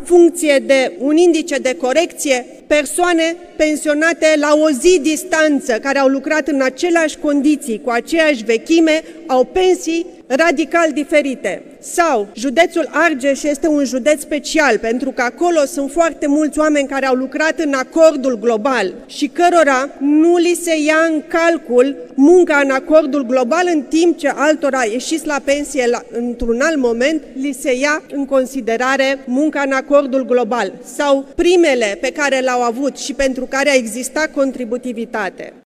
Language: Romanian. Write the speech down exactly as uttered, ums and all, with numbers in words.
funcție de un indice de corecție, persoane pensionate la o zi distanță, care au lucrat în aceleași condiții, cu aceeași vechime, au pensii radical diferite. Sau județul Argeș este un județ special, pentru că acolo sunt foarte mulți oameni care au lucrat în acordul global și cărora nu li se ia în calcul munca în acordul global, în timp ce altora ieșiți la pensie la, într-un alt moment, li se ia în considerare munca în acordul global sau primele pe care le-au avut și pentru care a existat contributivitate.